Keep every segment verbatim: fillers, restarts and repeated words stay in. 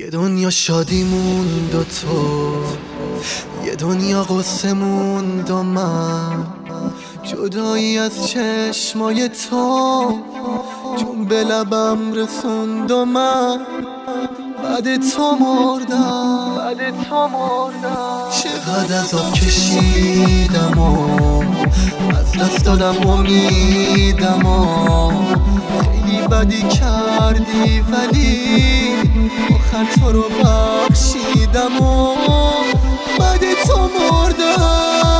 یه دنیا شادی موند و تو، یه دنیا قصه موند و من، جدایی از چشمای تو چون به لبم رسوند و من بعد تو مردم، بعد تو مردم. چقدر عذاب کشیدم و از دست دادم امیدم و خیلی بدی کردی ولی آخر تو رو بخشیدم و بعد تو مردم.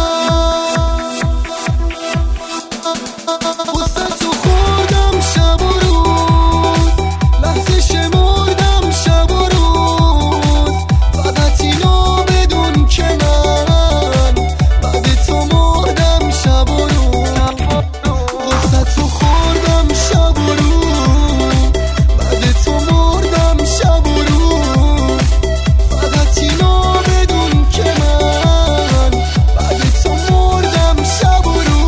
واسه تو خوردم شب و روز، لحظه شمردم شب و روز، فقط اینو بدون که من بعد تو مردم شب و روز. واسه تو خوردم شب و روز، بعد تو مردم شب و روز، فقط اینو بدون که من بعد تو مردم شب و روز.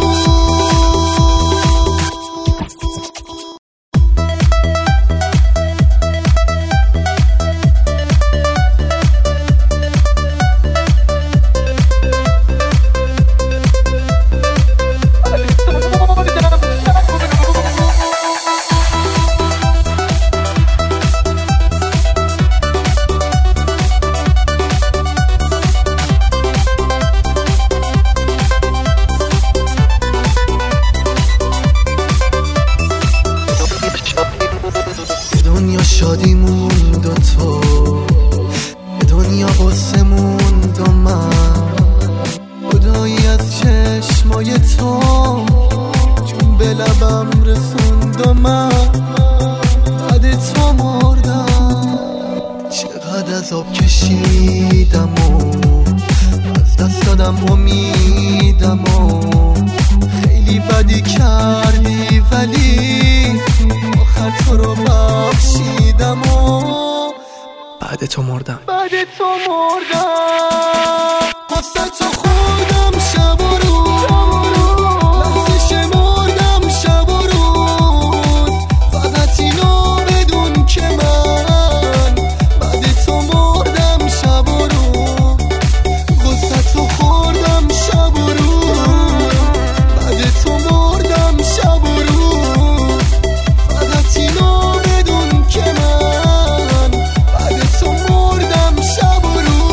دنیا شادی موند و تو، یه دنیا قصه موند و من، جدایی از چشمای تو چون به لبم رسوند و من بعد تو مردم. چقدر عذاب کشیدم و از دست دادم امیدم و خیلی بدی کردی ولی آخر تو رو بخشیدم و بعد تو مردم، بعد تو مردم. واسه تو خوردم شب و روز، لحظه شمردم شب و روز، فقط اینو بدون که من بعد تو مردم شب و روز. واسه تو خوردم شب و روز، بعد تو مردم شب و روز، فقط اینو بدون که من بعد تو مردم شب و روز.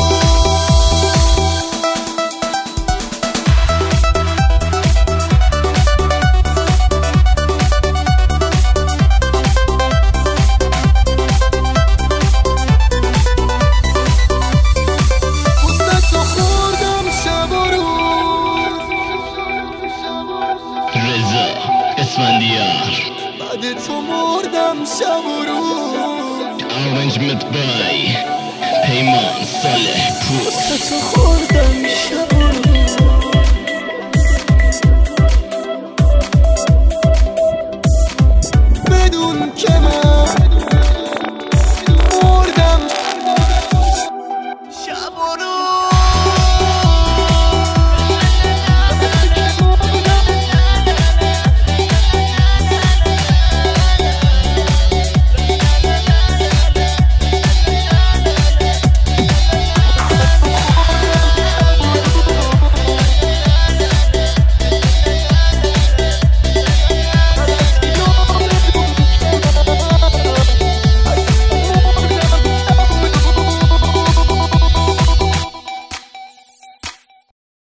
واسه تو خوردم شب و روز، رضا اسفندیار بعد تو مردم شب و روز. Arrangement by پیمان صالح پور. واسه تو خوردم شب و روز.